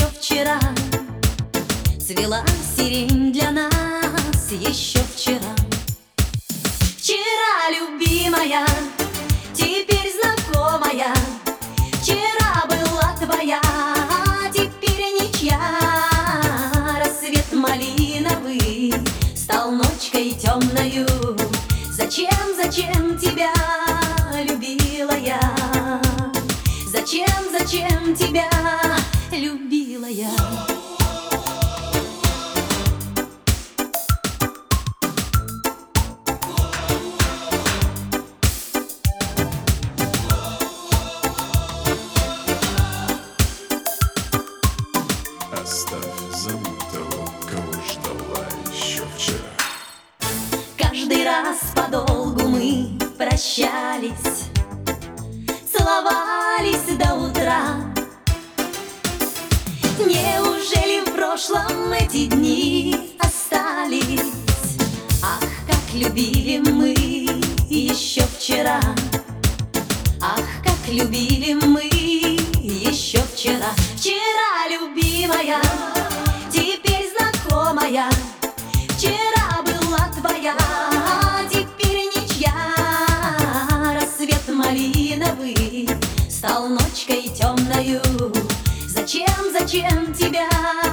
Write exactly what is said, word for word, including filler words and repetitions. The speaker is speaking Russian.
вчера, цвела сирень для нас еще вчера. Вчера, любимая, теперь знакомая, вчера была твоя, теперь ничья. Рассвет малиновый стал ночкой темною. Зачем, зачем тебя любила я? Зачем, зачем тебя любила я? Оставь забытого, кого ждала еще вчера. Каждый раз подолгу мы прощались, целовались до утра. Неужели в прошлом эти дни остались? Ах, как любили мы еще вчера! Ах, как любили мы еще вчера! Вчера, любимая, теперь знакомая, вчера была твоя, теперь ничья. Рассвет малиновый стал ночкой темною. Зачем, зачем тебя